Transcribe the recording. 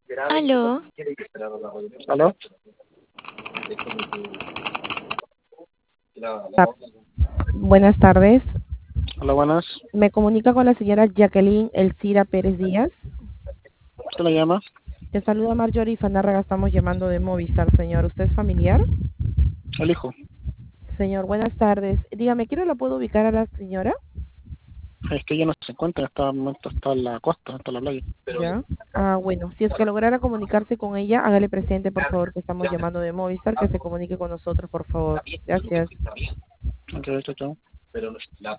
Aló, ¿Aló? Buenas tardes. Hola, buenas. Me comunica con la señora Jacqueline Elcira Pérez Díaz. ¿Qué le llama? Te saluda Marjorie Fanárraga, estamos llamando de Movistar, señor. ¿Usted es familiar? El hijo. Señor, buenas tardes. Dígame, ¿quién la puedo ubicar a la señora? Es que ella no se encuentra en este momento, está en la costa, está en la playa. Ya. Ah, bueno, si es que lograra comunicarse con ella, hágale presente, por favor, que estamos llamando de Movistar, que se comunique con nosotros, por favor. Gracias. Ok, chao, chao.